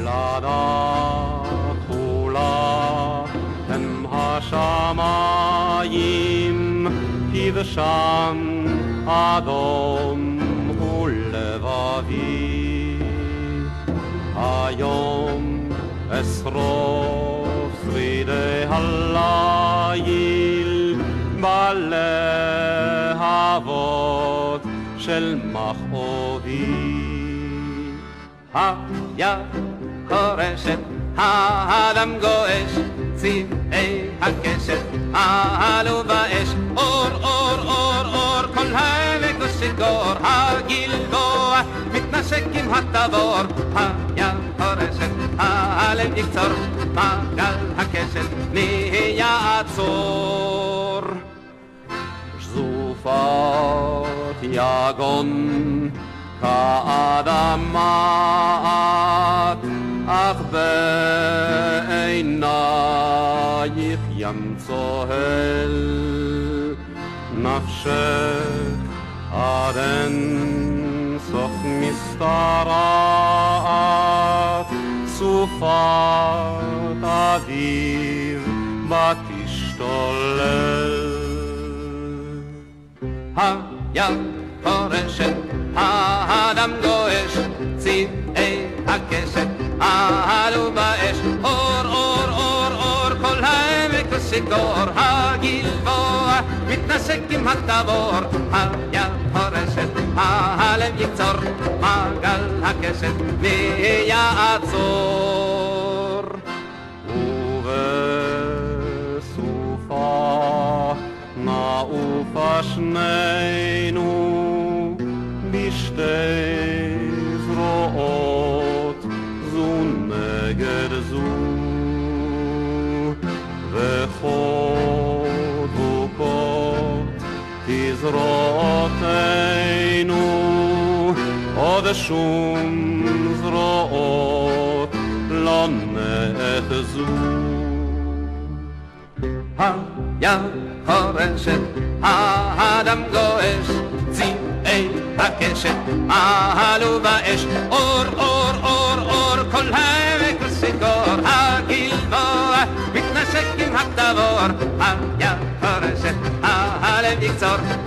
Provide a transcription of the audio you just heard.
ילדה חולה הם השמיים, כבשם אדום הוא לבבי. היום אשרוף שרידי הליל בלהבות של מכאובי. היה חורשת, האדם גועש, צבעי הקשת עלו באש, אור אור אור אור, כל העמק ושיגור, הגלבוע מתנשק עם התבור. היה חורשת, הלב יקצור, מעגל הקשת נהיה עצור. זופת יגון כאדמה את, אך בעינייך ים צוהל. נפשך עד אין סוף משתרעת, סופת אביב בתשתולל. היה חורשת, האדם גועש, צבעי הקשת עלו באש, אור אור אור אור, כל העמק ושיגור, הגלבוע מתנשק עם התבור. היה חורשת, הלב יקצור, מעגל הקשת נהיה עצור. ובסופה נעופה שנינו בשתי זרועות, זו נגד זו, וחוד וקות תזרועותינו, עוד שום זרועות לא נאחזו. היה חורשת, האדם גועש, צבעי הקשת עלו באש, אור אור אור אור, כל העמק ושיגור, הגלבוע מתנשק עם התבור. היה חורשת, הלב יקצור,